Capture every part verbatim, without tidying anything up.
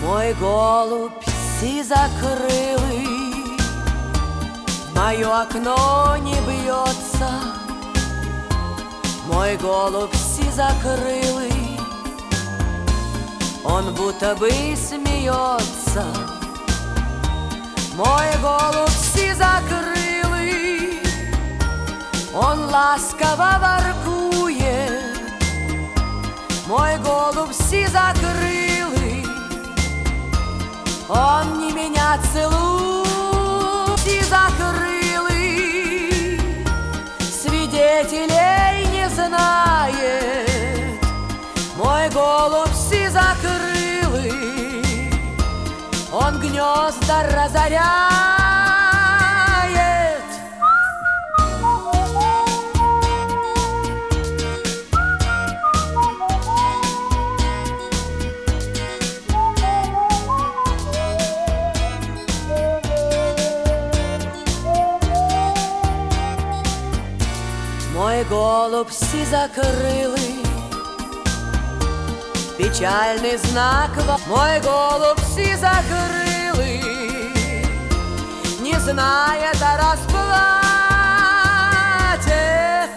Мой голубь сизокрылый в мое окно не бьется. Мой голубь сизокрылый, он будто бы смеется. Мой голубь сизокрылый, он ласково воркует. Мой голубь сизокрылый, он не меня целует. Сизокрылый свидетелей не знает. Мой голубь сизокрылый, он гнезда разоряет. Мой голубь сизокрылый, печальный знак. Мой голубь сизокрылый не знает о расплате.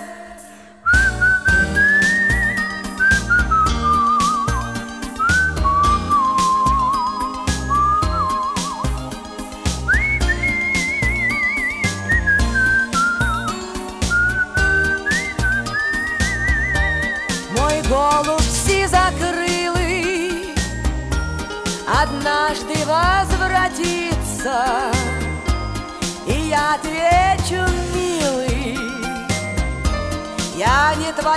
Мой голубь сизокрылый однажды возвратится, и я отвечу, милый, я не твоя.